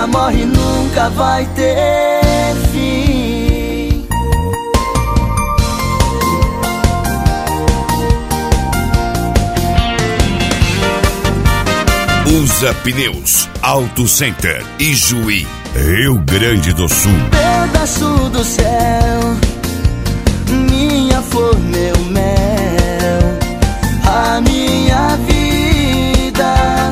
morre, nunca vai ter fim. Usa Pneus, Auto Center, Ijuí, Rio Grande do Sul. Pedaço do céu, minha flor, meu mel, a minha vida,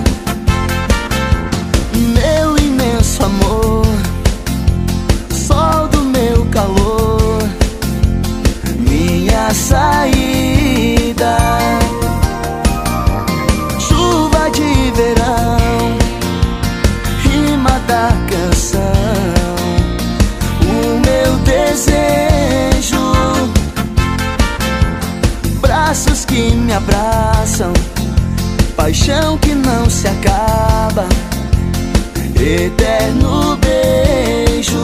meu imenso amor, sol do meu calor, minha saída, chuva de verão, rima da canção, o meu desejo, braços que me abraçam, paixão que não se acaba, eterno beijo.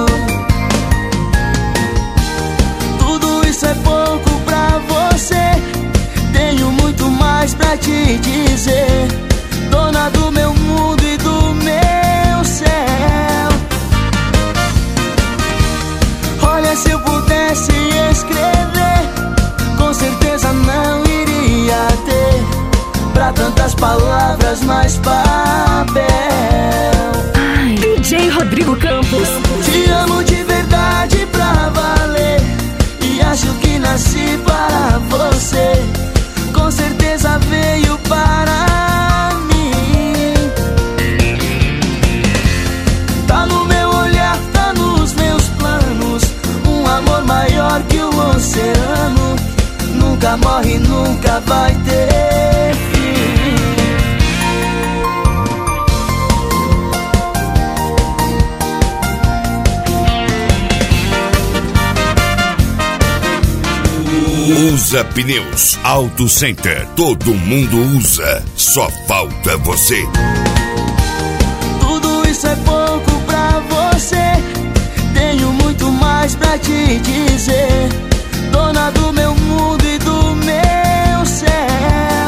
Tudo isso é pouco pra você, tenho muito mais pra te dizer, dona do meu mundo e do meu céu. Olha, se eu pudesse escrever, com certeza não iria ter pra tantas palavras mais papel. DJ Rodrigo Campos. Te amo de verdade pra valer, e acho que nasci para você, com certeza veio para mim. Tá no meu olhar, tá nos meus planos, um amor maior que o oceano, nunca morre, nunca vai ter fim. Usa Pneus, Auto Center, todo mundo usa, só falta você. Tudo isso é pouco pra você, tenho muito mais pra te dizer, dona do meu mundo e do meu céu.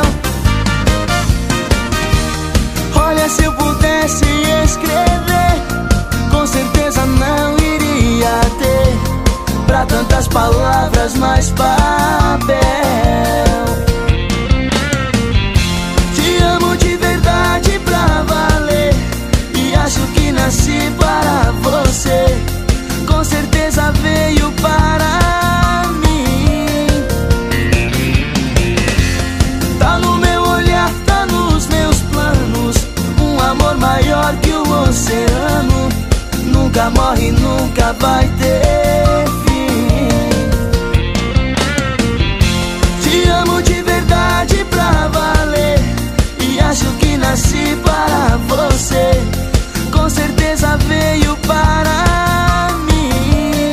Olha, se eu pudesse escrever, com certeza não iria ter pra tantas palavras mais papel. Te amo de verdade pra valer, e acho que nasci para você, com certeza veio para mim. Tá no meu olhar, tá nos meus planos, um amor maior que o oceano, nunca morre, nunca vai ter fim. Te amo de verdade pra valer, e acho que nasci para você, com certeza veio para mim.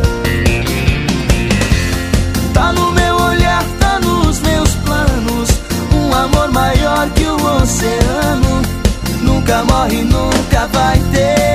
Tá no meu olhar, tá nos meus planos, um amor maior que o oceano, nunca morre, nunca vai ter